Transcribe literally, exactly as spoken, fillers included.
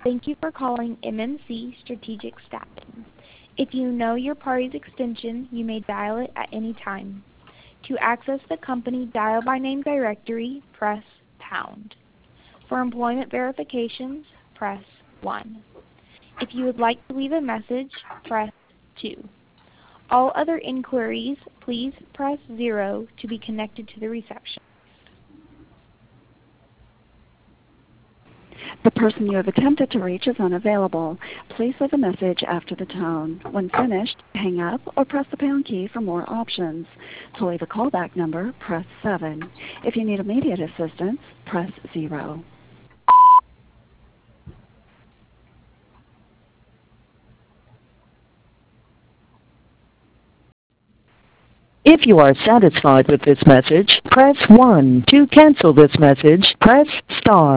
Thank you for calling M M C Strategic Staffing. If you know your party's extension, you may dial it at any time. To access the company dial by name directory, press pound. For employment verifications, press one. If you would like to leave a message, press two. All other inquiries, please press zero to be connected to the reception. The person you have attempted to reach is unavailable. Please leave a message after the tone. When finished, hang up or press the pound key for more options. To leave a callback number, press seven. If you need immediate assistance, press zero. If you are satisfied with this message, press one. To cancel this message, press star.